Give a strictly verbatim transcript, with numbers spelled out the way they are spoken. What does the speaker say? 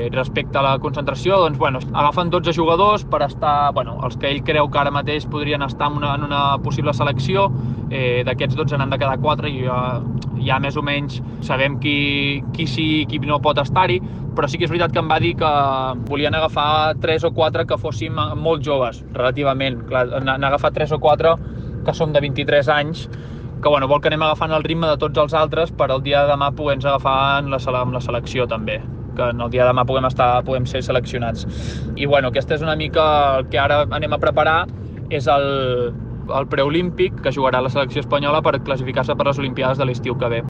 respecte a la concentració, doncs, bueno, agafen dotze jugadors per estar, bueno, els que ell creu que ara mateix podrien estar en una, en una possible selecció. Eh, D'aquests dotze n'han de quedar quatre i ja, ja més o menys sabem qui, qui sí i qui no pot estar-hi, però sí que és veritat que em va dir que volien agafar tres o quatre que fóssim molt joves, relativament. N'ha agafat tres o quatre que som de vint-i-tres anys, que bueno, vol que anem agafant el ritme de tots els altres per el dia de demà poder-nos agafar en la, amb la selecció també, que en el dia de demà puguem, estar, puguem ser seleccionats. I bueno, aquest és una mica el que ara anem a preparar, és el, el preolímpic que jugarà la selecció espanyola per classificar-se per les Olimpiades de l'estiu que ve.